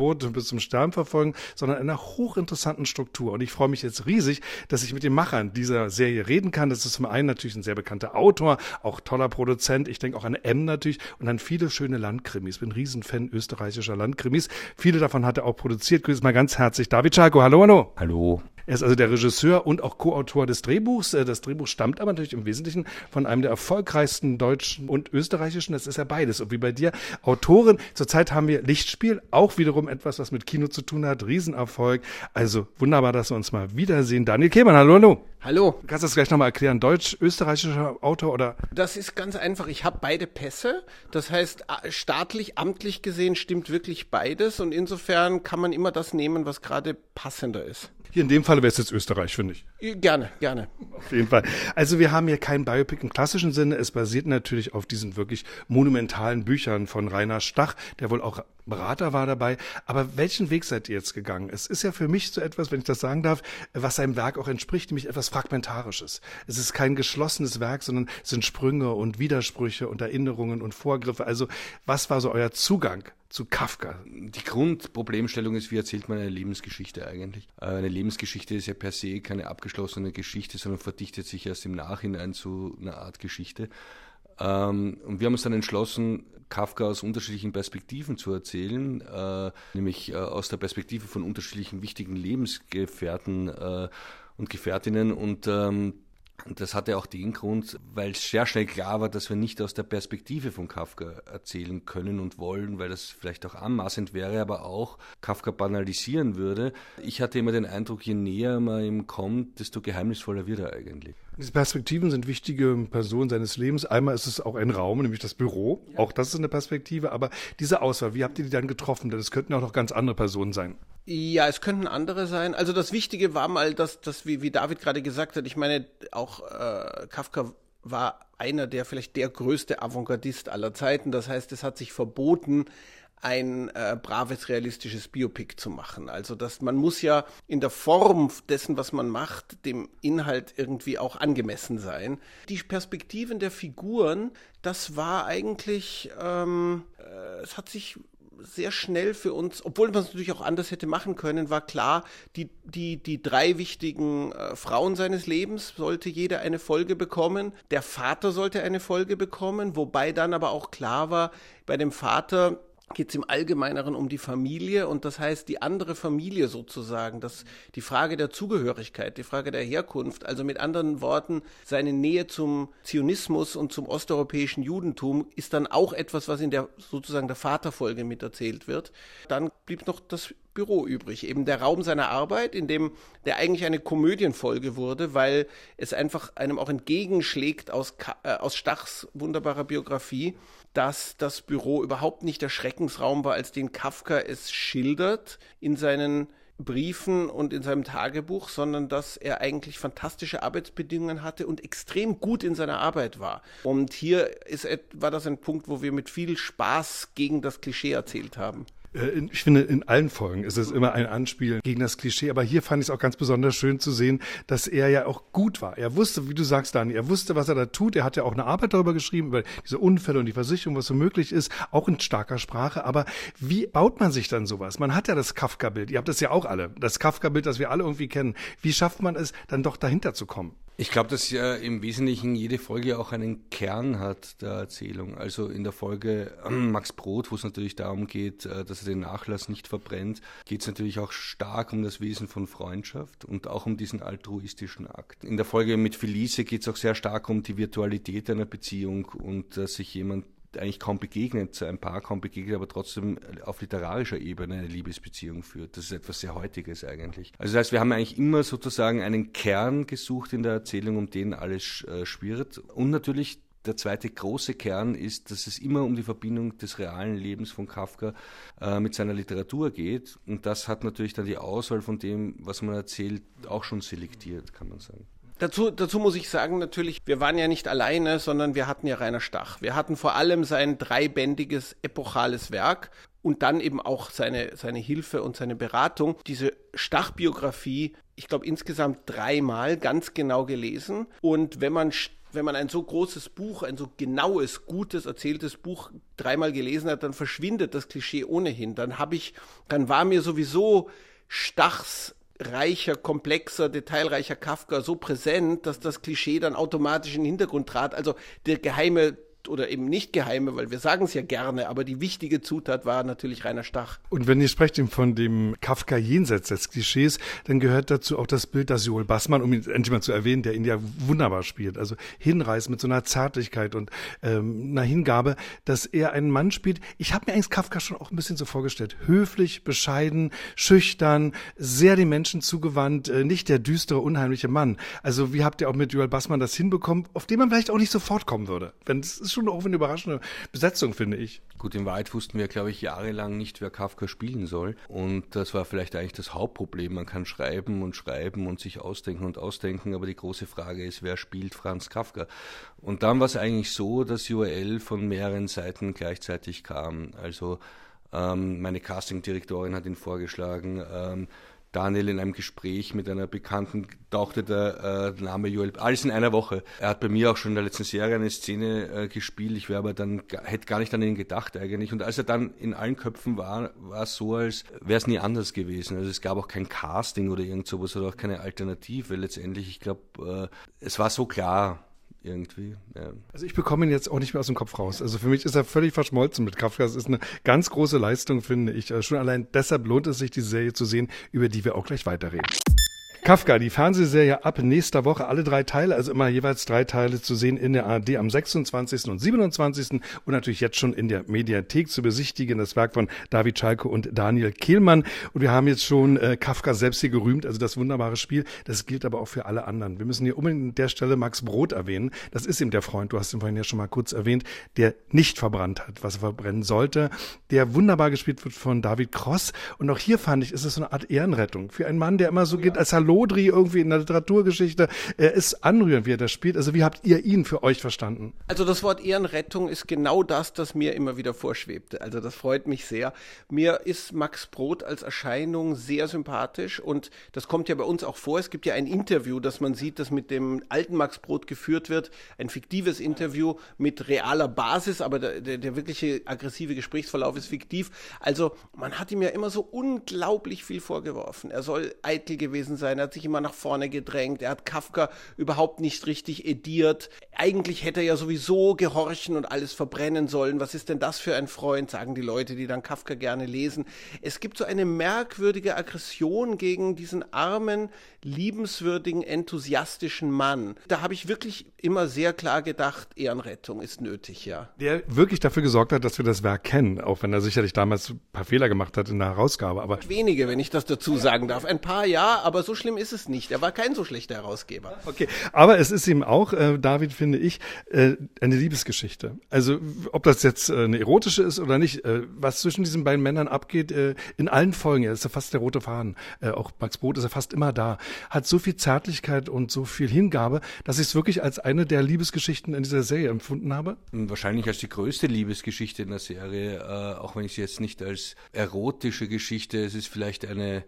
Geburt bis zum Sterben verfolgen, sondern einer hochinteressanten Struktur. Und ich freue mich jetzt riesig, dass ich mit den Machern dieser Serie reden kann. Das ist zum einen natürlich ein sehr bekannter Autor, auch toller Produzent. Ich denke auch an M natürlich und an viele schöne Landkrimis. Ich bin ein Riesenfan österreichischer Landkrimis. Viele davon hat er auch produziert. Grüß mal ganz herzlich David Schalko. Hallo, hallo.
Hallo.
Er ist also der Regisseur und auch Co-Autor des Drehbuchs. Das Drehbuch stammt aber natürlich im Wesentlichen von einem der erfolgreichsten deutschen und österreichischen, das ist ja beides, und wie bei dir, Autoren. Zurzeit haben wir Lichtspiel, auch wiederum etwas, was mit Kino zu tun hat, Riesenerfolg. Also wunderbar, dass wir uns mal wiedersehen. Daniel Kehlmann, hallo, hallo.
Hallo.
Du kannst das gleich nochmal erklären, deutsch, österreichischer Autor oder?
Das ist ganz einfach, ich habe beide Pässe, das heißt staatlich, amtlich gesehen stimmt wirklich beides und insofern kann man immer das nehmen, was gerade passender ist.
Hier in dem Fall wäre es jetzt Österreich, finde ich.
Gerne, gerne.
Auf jeden Fall. Also wir haben hier kein Biopic im klassischen Sinne. Es basiert natürlich auf diesen wirklich monumentalen Büchern von Rainer Stach, der wohl auch Berater war dabei. Aber welchen Weg seid ihr jetzt gegangen? Es ist ja für mich so etwas, wenn ich das sagen darf, was seinem Werk auch entspricht, nämlich etwas Fragmentarisches. Es ist kein geschlossenes Werk, sondern es sind Sprünge und Widersprüche und Erinnerungen und Vorgriffe. Also was war so euer Zugang zu Kafka?
Die Grundproblemstellung ist, wie erzählt man eine Lebensgeschichte eigentlich? Eine Lebensgeschichte ist ja per se keine abgeschlossene Geschichte, sondern verdichtet sich erst im Nachhinein zu einer Art Geschichte. Und wir haben uns dann entschlossen, Kafka aus unterschiedlichen Perspektiven zu erzählen, nämlich aus der Perspektive von unterschiedlichen wichtigen Lebensgefährten und Gefährtinnen und das hatte auch den Grund, weil es sehr schnell klar war, dass wir nicht aus der Perspektive von Kafka erzählen können und wollen, weil das vielleicht auch anmaßend wäre, aber auch Kafka banalisieren würde. Ich hatte immer den Eindruck, je näher man ihm kommt, desto geheimnisvoller wird er eigentlich.
Diese Perspektiven sind wichtige Personen seines Lebens. Einmal ist es auch ein Raum, nämlich das Büro. Ja. Auch das ist eine Perspektive. Aber diese Auswahl, wie habt ihr die dann getroffen? Denn es könnten auch noch ganz andere Personen sein.
Ja, es könnten andere sein. Also das Wichtige war mal, dass wie David gerade gesagt hat, ich meine, auch Kafka war einer vielleicht der größte Avantgardist aller Zeiten. Das heißt, es hat sich verboten, ein braves, realistisches Biopic zu machen. Also man muss ja in der Form dessen, was man macht, dem Inhalt irgendwie auch angemessen sein. Die Perspektiven der Figuren, das war eigentlich, es hat sich sehr schnell für uns, obwohl man es natürlich auch anders hätte machen können, war klar, die drei wichtigen Frauen seines Lebens sollte jeder eine Folge bekommen. Der Vater sollte eine Folge bekommen, wobei dann aber auch klar war, bei dem Vater geht es im Allgemeineren um die Familie und das heißt die andere Familie sozusagen, die Frage der Zugehörigkeit, die Frage der Herkunft, also mit anderen Worten, seine Nähe zum Zionismus und zum osteuropäischen Judentum ist dann auch etwas, was in der sozusagen der Vaterfolge miterzählt wird. Dann blieb noch das Büro übrig, eben der Raum seiner Arbeit, in dem der eigentlich eine Komödienfolge wurde, weil es einfach einem auch entgegenschlägt aus Stachs wunderbarer Biografie, dass das Büro überhaupt nicht der Schreckensraum war, als den Kafka es schildert in seinen Briefen und in seinem Tagebuch, sondern dass er eigentlich fantastische Arbeitsbedingungen hatte und extrem gut in seiner Arbeit war. Und hier war das ein Punkt, wo wir mit viel Spaß gegen das Klischee erzählt haben.
Ich finde, in allen Folgen ist es immer ein Anspiel gegen das Klischee. Aber hier fand ich es auch ganz besonders schön zu sehen, dass er ja auch gut war. Er wusste, wie du sagst, Dani, er wusste, was er da tut. Er hat ja auch eine Arbeit darüber geschrieben, über diese Unfälle und die Versicherung, was so möglich ist, auch in starker Sprache. Aber wie baut man sich dann sowas? Man hat ja das Kafka-Bild. Ihr habt das ja auch alle. Das Kafka-Bild, das wir alle irgendwie kennen. Wie schafft man es, dann doch dahinter zu kommen?
Ich glaube, dass ja im Wesentlichen jede Folge auch einen Kern hat der Erzählung. Also in der Folge Max Brod, wo es natürlich darum geht, dass er den Nachlass nicht verbrennt, geht es natürlich auch stark um das Wesen von Freundschaft und auch um diesen altruistischen Akt. In der Folge mit Felice geht es auch sehr stark um die Virtualität einer Beziehung und dass sich jemand eigentlich kaum begegnet, ein Paar kaum begegnet, aber trotzdem auf literarischer Ebene eine Liebesbeziehung führt. Das ist etwas sehr Heutiges eigentlich. Also das heißt, wir haben eigentlich immer sozusagen einen Kern gesucht in der Erzählung, um den alles schwirrt. Und natürlich der zweite große Kern ist, dass es immer um die Verbindung des realen Lebens von Kafka mit seiner Literatur geht. Und das hat natürlich dann die Auswahl von dem, was man erzählt, auch schon selektiert, kann man sagen.
Dazu muss ich sagen, natürlich, wir waren ja nicht alleine, sondern wir hatten ja Rainer Stach. Wir hatten vor allem sein dreibändiges, epochales Werk und dann eben auch seine Hilfe und seine Beratung. Diese Stach-Biografie, ich glaube insgesamt 3-mal ganz genau gelesen. Und wenn man wenn man ein so großes Buch, ein so genaues, gutes, erzähltes Buch 3-mal gelesen hat, dann verschwindet das Klischee ohnehin. Dann war mir sowieso Stachs reicher, komplexer, detailreicher Kafka so präsent, dass das Klischee dann automatisch in den Hintergrund trat. Also der geheime oder eben nicht geheime, weil wir sagen es ja gerne, aber die wichtige Zutat war natürlich Rainer Stach.
Und wenn ihr sprecht von dem Kafka jenseits des Klischees, dann gehört dazu auch das Bild, das Joel Bassmann, um ihn endlich mal zu erwähnen, der ihn ja wunderbar spielt, also hinreißt mit so einer Zärtlichkeit und einer Hingabe, dass er einen Mann spielt. Ich habe mir eigentlich Kafka schon auch ein bisschen so vorgestellt. Höflich, bescheiden, schüchtern, sehr den Menschen zugewandt, nicht der düstere, unheimliche Mann. Also wie habt ihr auch mit Joel Bassmann das hinbekommen, auf den man vielleicht auch nicht sofort kommen würde? Es ist schon auch eine überraschende Besetzung, finde ich.
Gut, in Wahrheit wussten wir, glaube ich, jahrelang nicht, wer Kafka spielen soll. Und das war vielleicht eigentlich das Hauptproblem. Man kann schreiben und sich ausdenken, aber die große Frage ist, wer spielt Franz Kafka? Und dann war es eigentlich so, dass Joel von mehreren Seiten gleichzeitig kam. Also meine Castingdirektorin hat ihn vorgeschlagen, Daniel in einem Gespräch mit einer Bekannten tauchte der Name Joel, alles in einer Woche. Er hat bei mir auch schon in der letzten Serie eine Szene gespielt, ich wäre aber dann, hätte gar nicht an ihn gedacht eigentlich. Und als er dann in allen Köpfen war es so, als wäre es nie anders gewesen. Also es gab auch kein Casting oder irgend sowas oder auch keine Alternative. Letztendlich, ich glaube, es war so klar. Irgendwie, ja.
Also ich bekomme ihn jetzt auch nicht mehr aus dem Kopf raus. Also für mich ist er völlig verschmolzen mit Kafka. Das ist eine ganz große Leistung, finde ich. Schon allein deshalb lohnt es sich, die Serie zu sehen, über die wir auch gleich weiterreden. Kafka, die Fernsehserie ab nächster Woche, alle 3 Teile, also immer jeweils 3 Teile zu sehen in der ARD am 26. und 27. und natürlich jetzt schon in der Mediathek zu besichtigen, das Werk von David Schalke und Daniel Kehlmann. Und wir haben jetzt schon Kafka selbst hier gerühmt, also das wunderbare Spiel, das gilt aber auch für alle anderen. Wir müssen hier unbedingt an der Stelle Max Brod erwähnen, das ist eben der Freund, du hast ihn vorhin ja schon mal kurz erwähnt, der nicht verbrannt hat, was er verbrennen sollte, der wunderbar gespielt wird von David Cross. Und auch hier fand ich, ist es so eine Art Ehrenrettung für einen Mann, der immer so geht als Hallo irgendwie in der Literaturgeschichte. Er ist anrührend, wie er das spielt. Also wie habt ihr ihn für euch verstanden?
Also das Wort Ehrenrettung ist genau das mir immer wieder vorschwebte. Also das freut mich sehr. Mir ist Max Brod als Erscheinung sehr sympathisch und das kommt ja bei uns auch vor. Es gibt ja ein Interview, das man sieht, das mit dem alten Max Brod geführt wird. Ein fiktives Interview mit realer Basis, aber der wirkliche aggressive Gesprächsverlauf ist fiktiv. Also man hat ihm ja immer so unglaublich viel vorgeworfen. Er soll eitel gewesen sein, er hat sich immer nach vorne gedrängt, er hat Kafka überhaupt nicht richtig ediert. Eigentlich hätte er ja sowieso gehorchen und alles verbrennen sollen. Was ist denn das für ein Freund, sagen die Leute, die dann Kafka gerne lesen. Es gibt so eine merkwürdige Aggression gegen diesen armen, liebenswürdigen, enthusiastischen Mann. Da habe ich wirklich immer sehr klar gedacht, Ehrenrettung ist nötig, ja.
Der wirklich dafür gesorgt hat, dass wir das Werk kennen, auch wenn er sicherlich damals ein paar Fehler gemacht hat in der Herausgabe. Aber
wenige, wenn ich das dazu sagen darf. Ein paar ja, aber so schlimm ist es nicht. Er war kein so schlechter Herausgeber.
Okay, aber es ist eben auch, David, finde ich, eine Liebesgeschichte. Also ob das jetzt eine erotische ist oder nicht, was zwischen diesen beiden Männern abgeht, in allen Folgen, er ist ja fast der rote Faden, auch Max Brod ist ja fast immer da, hat so viel Zärtlichkeit und so viel Hingabe, dass ich es wirklich als eine der Liebesgeschichten in dieser Serie empfunden habe.
Wahrscheinlich als die größte Liebesgeschichte in der Serie, auch wenn ich sie jetzt nicht als erotische Geschichte, es ist vielleicht eine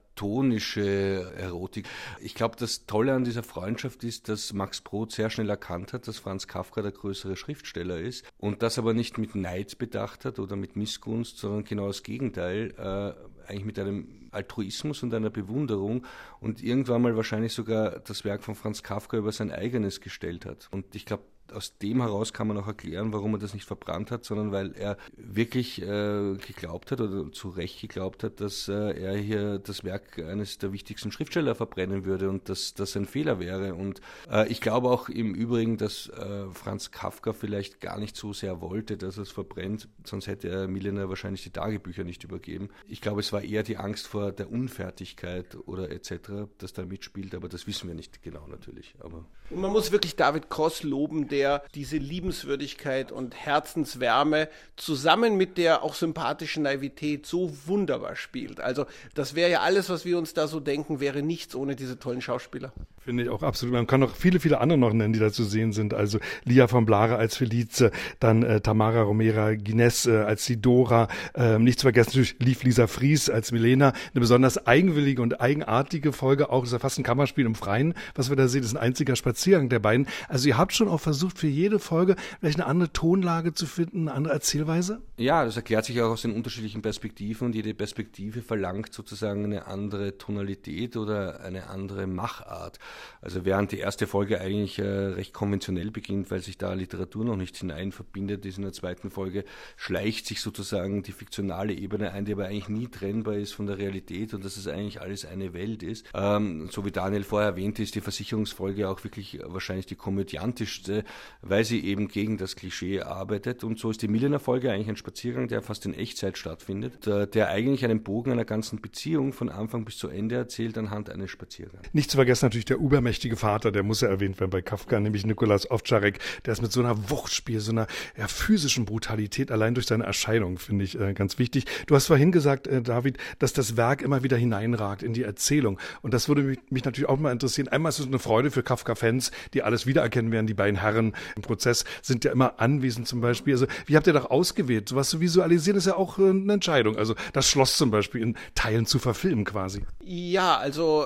platonische Erotik. Ich glaube, das Tolle an dieser Freundschaft ist, dass Max Brod sehr schnell erkannt hat, dass Franz Kafka der größere Schriftsteller ist und das aber nicht mit Neid bedacht hat oder mit Missgunst, sondern genau das Gegenteil, eigentlich mit einem Altruismus und einer Bewunderung und irgendwann mal wahrscheinlich sogar das Werk von Franz Kafka über sein eigenes gestellt hat. Und ich glaube, aus dem heraus kann man auch erklären, warum er das nicht verbrannt hat, sondern weil er wirklich geglaubt hat oder zu Recht geglaubt hat, dass er hier das Werk eines der wichtigsten Schriftsteller verbrennen würde und dass das ein Fehler wäre. Und ich glaube auch im Übrigen, dass Franz Kafka vielleicht gar nicht so sehr wollte, dass er es verbrennt, sonst hätte er Milner wahrscheinlich die Tagebücher nicht übergeben. Ich glaube, es war eher die Angst vor der Unfertigkeit oder etc., das da mitspielt, aber das wissen wir nicht genau natürlich. Aber
und man muss wirklich David Cross loben, der der diese Liebenswürdigkeit und Herzenswärme zusammen mit der auch sympathischen Naivität so wunderbar spielt. Also das wäre ja alles, was wir uns da so denken, wäre nichts ohne diese tollen Schauspieler.
Finde ich auch absolut. Man kann noch viele, viele andere noch nennen, die da zu sehen sind. Also Lia von Blare als Felice, dann Tamara Romera Guinness als die Dora. Nicht zu vergessen natürlich Liv Lisa Fries als Milena. Eine besonders eigenwillige und eigenartige Folge auch. Das ist ja fast ein Kammerspiel im Freien, was wir da sehen. Das ist ein einziger Spaziergang der beiden. Also ihr habt schon auch versucht, für jede Folge vielleicht eine andere Tonlage zu finden, eine andere Erzählweise?
Ja, das erklärt sich auch aus den unterschiedlichen Perspektiven und jede Perspektive verlangt sozusagen eine andere Tonalität oder eine andere Machart. Also während die erste Folge eigentlich recht konventionell beginnt, weil sich da Literatur noch nicht hinein verbindet, ist in der zweiten Folge schleicht sich sozusagen die fiktionale Ebene ein, die aber eigentlich nie trennbar ist von der Realität und dass es eigentlich alles eine Welt ist. So wie Daniel vorher erwähnte, ist die Versicherungsfolge auch wirklich wahrscheinlich die komödiantischste, weil sie eben gegen das Klischee arbeitet. Und so ist die Milena-Folge eigentlich ein Spaziergang, der fast in Echtzeit stattfindet, der eigentlich einen Bogen einer ganzen Beziehung von Anfang bis zu Ende erzählt anhand eines Spaziergangs.
Nicht zu vergessen natürlich der übermächtige Vater, der muss ja erwähnt werden bei Kafka, nämlich Nikolas Ovtcharek, der ist mit so einer Wuchtspiel, so einer physischen Brutalität allein durch seine Erscheinung, finde ich ganz wichtig. Du hast vorhin gesagt, David, dass das Werk immer wieder hineinragt in die Erzählung und das würde mich natürlich auch mal interessieren. Einmal ist es eine Freude für Kafka-Fans, die alles wiedererkennen werden, die beiden Herren im Prozess sind ja immer anwesend zum Beispiel. Also wie habt ihr das ausgewählt? Sowas zu visualisieren ist ja auch eine Entscheidung, also das Schloss zum Beispiel in Teilen zu verfilmen quasi.
Ja, also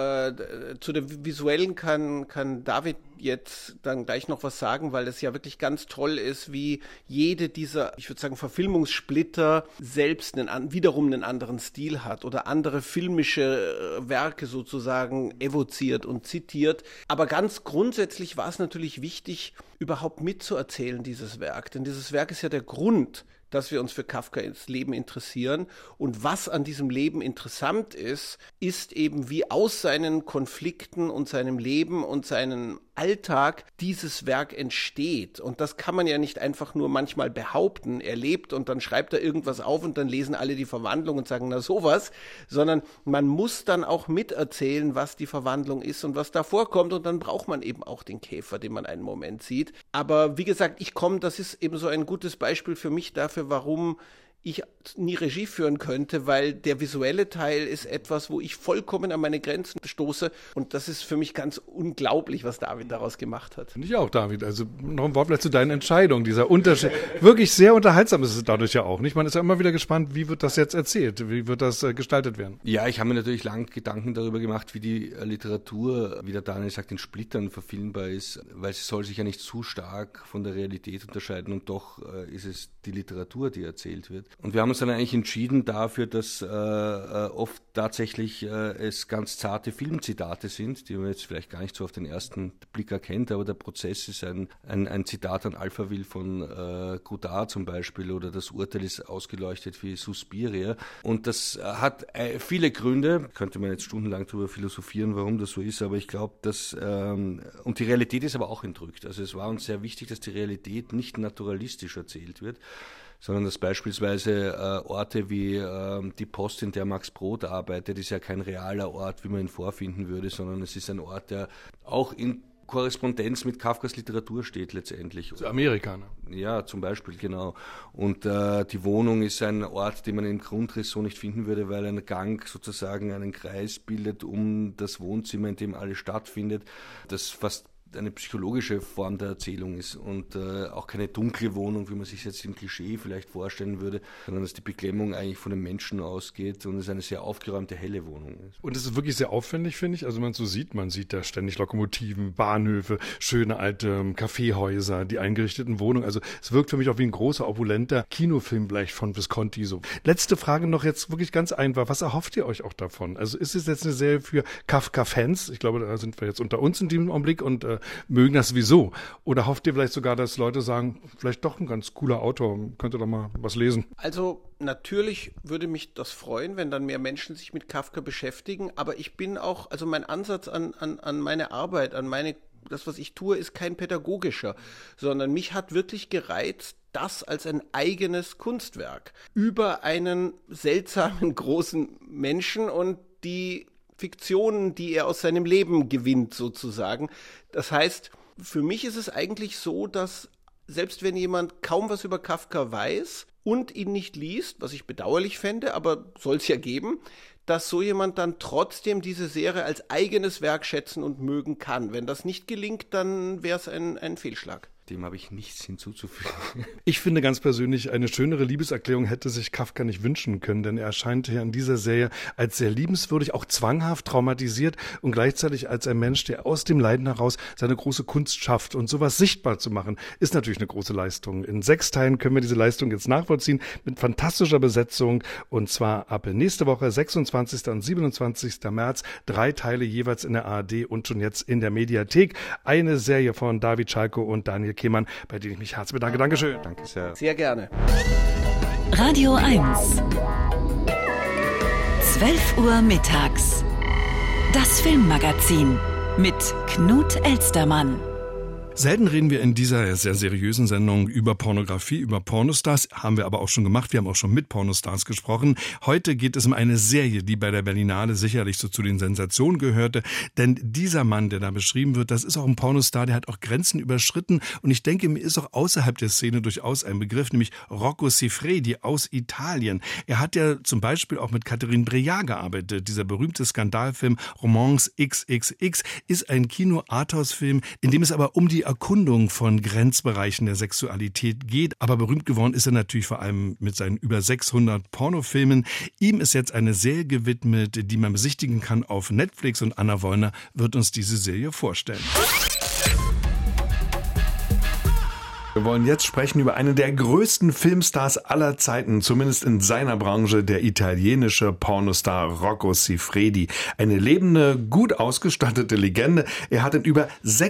zu der visuellen kann David jetzt dann gleich noch was sagen, weil es ja wirklich ganz toll ist, wie jede dieser, ich würde sagen, Verfilmungssplitter selbst wiederum einen anderen Stil hat oder andere filmische Werke sozusagen evoziert und zitiert. Aber ganz grundsätzlich war es natürlich wichtig, überhaupt mitzuerzählen, dieses Werk. Denn dieses Werk ist ja der Grund, dass wir uns für Kafkas Leben interessieren. Und was an diesem Leben interessant ist, ist eben, wie aus seinen Konflikten und seinem Leben und seinem Alltag dieses Werk entsteht. Und das kann man ja nicht einfach nur manchmal behaupten. Er lebt und dann schreibt er irgendwas auf und dann lesen alle die Verwandlung und sagen, na sowas, sondern man muss dann auch miterzählen, was die Verwandlung ist und was da vorkommt. Und dann braucht man eben auch den Käfer, den man einen Moment sieht. Aber wie gesagt, das ist eben so ein gutes Beispiel für mich dafür, warum ich nie Regie führen könnte, weil der visuelle Teil ist etwas, wo ich vollkommen an meine Grenzen stoße und das ist für mich ganz unglaublich, was David daraus gemacht hat.
Finde ich auch, David. Also noch ein Wort vielleicht zu deinen Entscheidungen. Dieser Unterschied, wirklich sehr unterhaltsam ist es dadurch ja auch, nicht? Man ist ja immer wieder gespannt, wie wird das jetzt erzählt, wie wird das gestaltet werden?
Ja, ich habe mir natürlich lange Gedanken darüber gemacht, wie die Literatur, wie der Daniel sagt, in Splittern verfilmbar ist, weil sie soll sich ja nicht zu stark von der Realität unterscheiden und doch ist es die Literatur, die erzählt wird. Und wir haben uns dann eigentlich entschieden dafür, dass oft tatsächlich es ganz zarte Filmzitate sind, die man jetzt vielleicht gar nicht so auf den ersten Blick erkennt, aber der Prozess ist ein Zitat an Alphaville von Godard zum Beispiel oder das Urteil ist ausgeleuchtet wie Suspiria. Und das hat viele Gründe, könnte man jetzt stundenlang darüber philosophieren, warum das so ist, aber ich glaube, und die Realität ist aber auch entrückt. Also es war uns sehr wichtig, dass die Realität nicht naturalistisch erzählt wird, sondern dass beispielsweise Orte wie die Post, in der Max Brod arbeitet, ist ja kein realer Ort, wie man ihn vorfinden würde, sondern es ist ein Ort, der auch in Korrespondenz mit Kafkas Literatur steht letztendlich.
Also Amerika, ne?
Ja, zum Beispiel, genau. Und die Wohnung ist ein Ort, den man im Grundriss so nicht finden würde, weil ein Gang sozusagen einen Kreis bildet um das Wohnzimmer, in dem alles stattfindet, das fast eine psychologische Form der Erzählung ist und auch keine dunkle Wohnung, wie man sich jetzt im Klischee vielleicht vorstellen würde, sondern dass die Beklemmung eigentlich von den Menschen ausgeht und es eine sehr aufgeräumte, helle Wohnung ist.
Und es ist wirklich sehr aufwendig, finde ich. Also man sieht da ständig Lokomotiven, Bahnhöfe, schöne alte Kaffeehäuser, die eingerichteten Wohnungen. Also es wirkt für mich auch wie ein großer, opulenter Kinofilm vielleicht von Visconti so. Letzte Frage noch jetzt wirklich ganz einfach. Was erhofft ihr euch auch davon? Also ist es jetzt eine Serie für Kafka-Fans? Ich glaube, da sind wir jetzt unter uns in diesem Augenblick und mögen das sowieso. Oder hofft ihr vielleicht sogar, dass Leute sagen, vielleicht doch ein ganz cooler Autor, könnte doch mal was lesen?
Also natürlich würde mich das freuen, wenn dann mehr Menschen sich mit Kafka beschäftigen, aber ich bin auch, also mein Ansatz an meine Arbeit, das, was ich tue, ist kein pädagogischer, sondern mich hat wirklich gereizt, das als ein eigenes Kunstwerk über einen seltsamen großen Menschen und die Fiktionen, die er aus seinem Leben gewinnt sozusagen. Das heißt, Für mich ist es eigentlich so, dass selbst wenn jemand kaum was über Kafka weiß und ihn nicht liest, was ich bedauerlich fände, aber soll es ja geben, dass so jemand dann trotzdem diese Serie als eigenes Werk schätzen und mögen kann. Wenn das nicht gelingt, dann wäre es ein Fehlschlag.
Dem habe ich nichts hinzuzufügen.
Ich finde ganz persönlich, eine schönere Liebeserklärung hätte sich Kafka nicht wünschen können, denn er erscheint hier in dieser Serie als sehr liebenswürdig, auch zwanghaft, traumatisiert und gleichzeitig als ein Mensch, der aus dem Leiden heraus seine große Kunst schafft. Und sowas sichtbar zu machen, ist natürlich eine große Leistung. In 6 Teilen können wir diese Leistung jetzt nachvollziehen mit fantastischer Besetzung, und zwar ab nächste Woche, 26. und 27. März, 3 Teile jeweils in der ARD und schon jetzt in der Mediathek. Eine Serie von David Schalko und Daniel Kehlmann, bei denen ich mich herzlich bedanke. Dankeschön.
Danke sehr.
Sehr gerne.
Radio 1. 12 Uhr mittags. Das Filmmagazin mit Knut Elstermann.
Selten reden wir in dieser sehr seriösen Sendung über Pornografie, über Pornostars, haben wir aber auch schon gemacht. Wir haben auch schon mit Pornostars gesprochen. Heute geht es um eine Serie, die bei der Berlinale sicherlich so zu den Sensationen gehörte. Denn dieser Mann, der da beschrieben wird, das ist auch ein Pornostar, der hat auch Grenzen überschritten. Und ich denke, mir ist auch außerhalb der Szene durchaus ein Begriff, nämlich Rocco Siffredi aus Italien. Er hat ja zum Beispiel auch mit Catherine Breillat gearbeitet. Dieser berühmte Skandalfilm Romance XXX ist ein Kino-Arthouse-Film, in dem es aber um die Erkundung von Grenzbereichen der Sexualität geht. Aber berühmt geworden ist er natürlich vor allem mit seinen über 600 Pornofilmen. Ihm ist jetzt eine Serie gewidmet, die man besichtigen kann auf Netflix, und Anna Wollner wird uns diese Serie vorstellen. Wir wollen jetzt sprechen über einen der größten Filmstars aller Zeiten, zumindest in seiner Branche, der italienische Pornostar Rocco Siffredi. Eine lebende, gut ausgestattete Legende. Er hat in über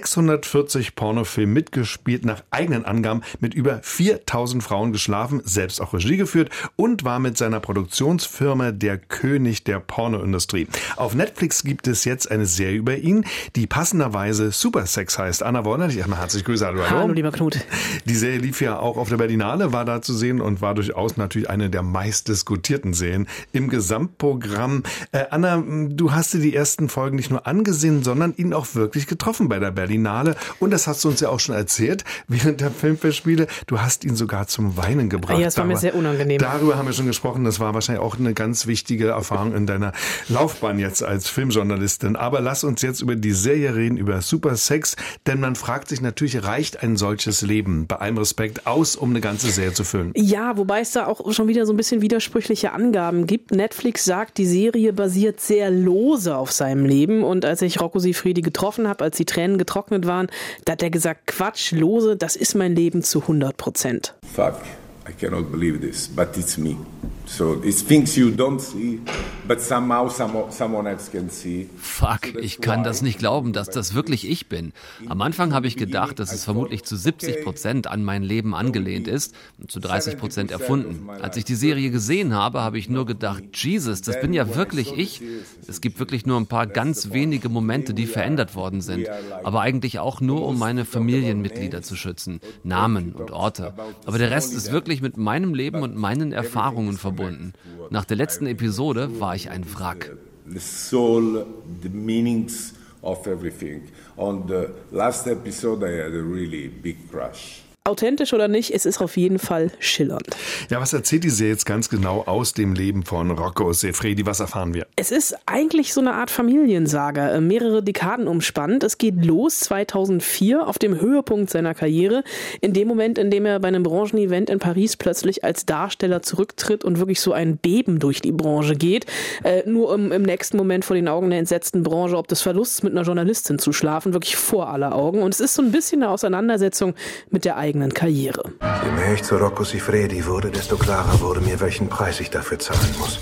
640 Pornofilmen mitgespielt, nach eigenen Angaben mit über 4000 Frauen geschlafen, selbst auch Regie geführt und war mit seiner Produktionsfirma der König der Pornoindustrie. Auf Netflix gibt es jetzt eine Serie über ihn, die passenderweise Supersex heißt. Anna Wollner, ich erstmal herzlich grüße.
Hallo, lieber Knut.
Die Serie lief ja auch auf der Berlinale, war da zu sehen und war durchaus natürlich eine der meistdiskutierten Serien im Gesamtprogramm. Anna, du hast dir die ersten Folgen nicht nur angesehen, sondern ihn auch wirklich getroffen bei der Berlinale. Und das hast du uns ja auch schon erzählt während der Filmfestspiele. Du hast ihn sogar zum Weinen gebracht.
Ja, es war mir sehr unangenehm.
Darüber haben wir schon gesprochen. Das war wahrscheinlich auch eine ganz wichtige Erfahrung in deiner Laufbahn jetzt als Filmjournalistin. Aber lass uns jetzt über die Serie reden, über Supersex. Denn man fragt sich natürlich, reicht ein solches Leben bei allem Respekt aus, um eine ganze Serie zu füllen?
Ja, wobei es da auch schon wieder so ein bisschen widersprüchliche Angaben gibt. Netflix sagt, die Serie basiert sehr lose auf seinem Leben. Und als ich Rocco Siffredi getroffen habe, als die Tränen getrocknet waren, da hat er gesagt, Quatsch, lose, das ist mein Leben zu 100%.
Fuck, I cannot believe this, but it's me. So it's things you don't see, but somehow someone else can see.
Fuck, ich kann das nicht glauben, dass das wirklich ich bin. Am Anfang habe ich gedacht, dass es vermutlich zu 70% an mein Leben angelehnt ist und zu 30% erfunden. Als ich die Serie gesehen habe, habe ich nur gedacht, Jesus, das bin ja wirklich ich. Es gibt wirklich nur ein paar ganz wenige Momente, die verändert worden sind, aber eigentlich auch nur, um meine Familienmitglieder zu schützen, Namen und Orte. Aber der Rest ist wirklich mit meinem Leben und meinen Erfahrungen verbunden. Nach der letzten Episode war ich ein Wrack.
The soul, the meanings of everything. On the last episode I had a really big crush.
Authentisch oder nicht, es ist auf jeden Fall schillernd.
Ja, was erzählt die Serie jetzt ganz genau aus dem Leben von Rocco Siffredi? Was erfahren wir?
Es ist eigentlich so eine Art Familiensaga, mehrere Dekaden umspannt. Es geht los 2004 auf dem Höhepunkt seiner Karriere, in dem Moment, in dem er bei einem Branchenevent in Paris plötzlich als Darsteller zurücktritt und wirklich so ein Beben durch die Branche geht, nur um im nächsten Moment vor den Augen der entsetzten Branche ob des Verlusts mit einer Journalistin zu schlafen, wirklich vor aller Augen. Und es ist so ein bisschen eine Auseinandersetzung mit der eigenen Karriere.
Je mehr ich zu Rocco Siffredi wurde, desto klarer wurde mir, welchen Preis ich dafür zahlen muss.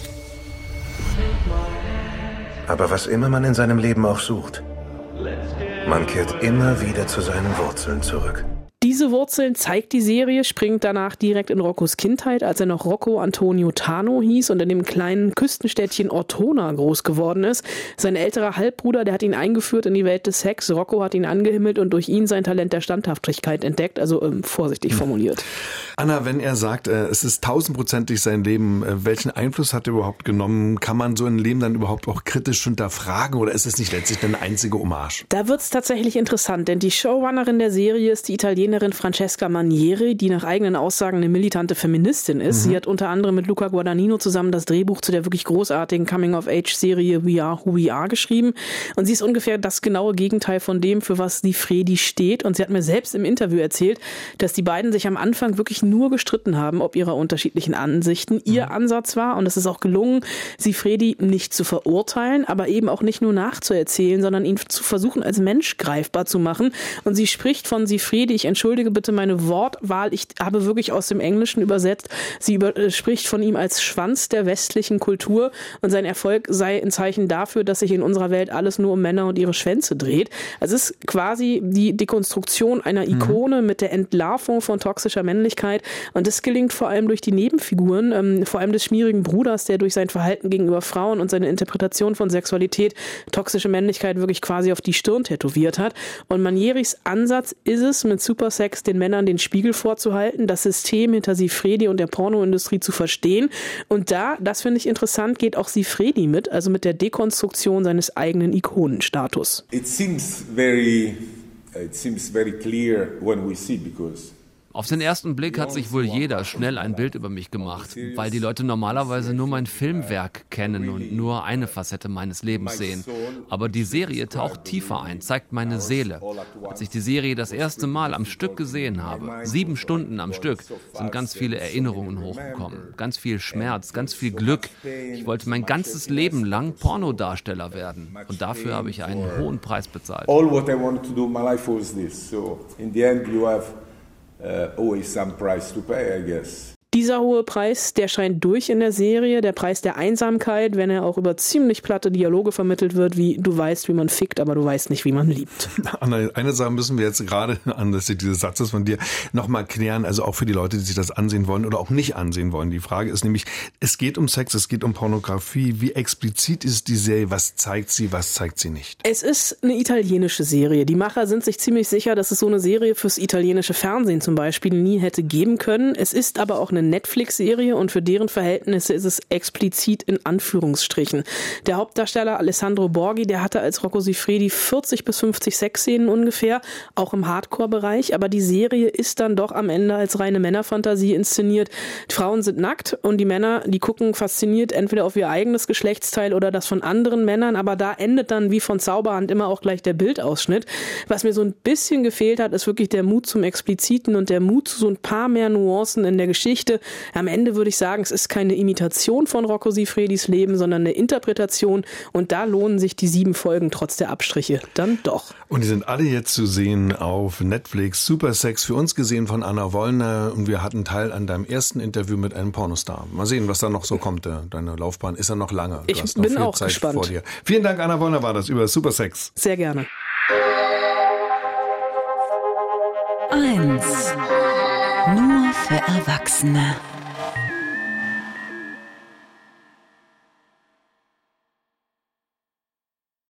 Aber was immer man in seinem Leben auch sucht, man kehrt immer wieder zu seinen Wurzeln zurück.
Diese Wurzeln zeigt die Serie, springt danach direkt in Roccos Kindheit, als er noch Rocco Antonio Tano hieß und in dem kleinen Küstenstädtchen Ortona groß geworden ist. Sein älterer Halbbruder, der hat ihn eingeführt in die Welt des Sex. Rocco hat ihn angehimmelt und durch ihn sein Talent der Standhaftigkeit entdeckt, also vorsichtig formuliert.
Anna, wenn er sagt, es ist 1000%ig sein Leben, welchen Einfluss hat er überhaupt genommen? Kann man so ein Leben dann überhaupt auch kritisch hinterfragen oder ist es nicht letztlich eine einzige Hommage?
Da wird's tatsächlich interessant, denn die Showrunnerin der Serie ist die Italienerin Francesca Manieri, die nach eigenen Aussagen eine militante Feministin ist. Sie hat unter anderem mit Luca Guadagnino zusammen das Drehbuch zu der wirklich großartigen Coming-of-Age-Serie We Are Who We Are geschrieben. Und sie ist ungefähr das genaue Gegenteil von dem, für was Sifredi steht. Und sie hat mir selbst im Interview erzählt, dass die beiden sich am Anfang wirklich nur gestritten haben, ob ihrer unterschiedlichen Ansichten. Ihr Ansatz war, und es ist auch gelungen, Sifredi nicht zu verurteilen, aber eben auch nicht nur nachzuerzählen, sondern ihn zu versuchen, als Mensch greifbar zu machen. Und sie spricht von Sifredi, ich entschuldige bitte meine Wortwahl, ich habe wirklich aus dem Englischen übersetzt, sie spricht von ihm als Schwanz der westlichen Kultur und sein Erfolg sei ein Zeichen dafür, dass sich in unserer Welt alles nur um Männer und ihre Schwänze dreht. Also es ist quasi die Dekonstruktion einer Ikone mit der Entlarvung von toxischer Männlichkeit und das gelingt vor allem durch die Nebenfiguren, vor allem des schmierigen Bruders, der durch sein Verhalten gegenüber Frauen und seine Interpretation von Sexualität toxische Männlichkeit wirklich quasi auf die Stirn tätowiert hat. Und Manieris Ansatz ist es, mit Supersex den Männern den Spiegel vorzuhalten, das System hinter Sifredi und der Pornoindustrie zu verstehen. Und das finde ich interessant, geht auch Sifredi mit, also mit der Dekonstruktion seines eigenen Ikonenstatus.
It seems very clear when we see, because
Auf den ersten Blick hat sich wohl jeder schnell ein Bild über mich gemacht, weil die Leute normalerweise nur mein Filmwerk kennen und nur eine Facette meines Lebens sehen. Aber die Serie taucht tiefer ein, zeigt meine Seele. Als ich die Serie das erste Mal am Stück gesehen habe, 7 Stunden am Stück, sind ganz viele Erinnerungen hochgekommen. Ganz viel Schmerz, ganz viel Glück. Ich wollte mein ganzes Leben lang Pornodarsteller werden. Und dafür habe ich einen hohen Preis bezahlt.
All what I wanted to do in my life was this. So in the end you have always some price to pay, I guess.
Dieser hohe Preis, der scheint durch in der Serie, der Preis der Einsamkeit, wenn er auch über ziemlich platte Dialoge vermittelt wird, wie du weißt, wie man fickt, aber du weißt nicht, wie man liebt.
Anna, eine Sache müssen wir jetzt gerade anlässlich dieses Satzes von dir nochmal klären, also auch für die Leute, die sich das ansehen wollen oder auch nicht ansehen wollen. Die Frage ist nämlich, es geht um Sex, es geht um Pornografie. Wie explizit ist die Serie? Was zeigt sie nicht?
Es ist eine italienische Serie. Die Macher sind sich ziemlich sicher, dass es so eine Serie fürs italienische Fernsehen zum Beispiel nie hätte geben können. Es ist aber auch eine Netflix-Serie und für deren Verhältnisse ist es explizit in Anführungsstrichen. Der Hauptdarsteller Alessandro Borghi, der hatte als Rocco Siffredi 40 bis 50 Sexszenen ungefähr, auch im Hardcore-Bereich, aber die Serie ist dann doch am Ende als reine Männerfantasie inszeniert. Die Frauen sind nackt und die Männer, die gucken fasziniert entweder auf ihr eigenes Geschlechtsteil oder das von anderen Männern, aber da endet dann wie von Zauberhand immer auch gleich der Bildausschnitt. Was mir so ein bisschen gefehlt hat, ist wirklich der Mut zum Expliziten und der Mut zu so ein paar mehr Nuancen in der Geschichte. Am Ende würde ich sagen, es ist keine Imitation von Rocco Siffredis Leben, sondern eine Interpretation und da lohnen sich die 7 Folgen trotz der Abstriche dann doch.
Und die sind alle jetzt zu sehen auf Netflix. Supersex, für uns gesehen von Anna Wollner und wir hatten teil an deinem ersten Interview mit einem Pornostar. Mal sehen, was da noch so kommt. Deine Laufbahn ist ja noch lange. Du hast noch
bin
viel
auch
Zeit
gespannt.
vor dir. Vielen Dank, Anna Wollner war das über Supersex.
Sehr gerne.
1. Nur für Erwachsene.